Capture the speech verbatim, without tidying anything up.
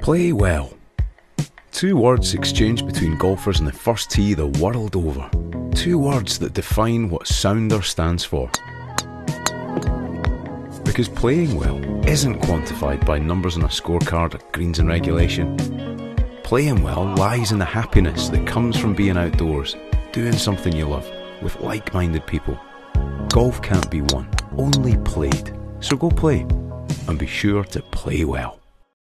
Play well. Two words exchanged between golfers on the first tee the world over. Two words that define what Sounder stands for. Because playing well isn't quantified by numbers on a scorecard or greens and regulation. Playing well lies in the happiness that comes from being outdoors, doing something you love, with like-minded people. Golf can't be won, only played. So go play, and be sure to play well.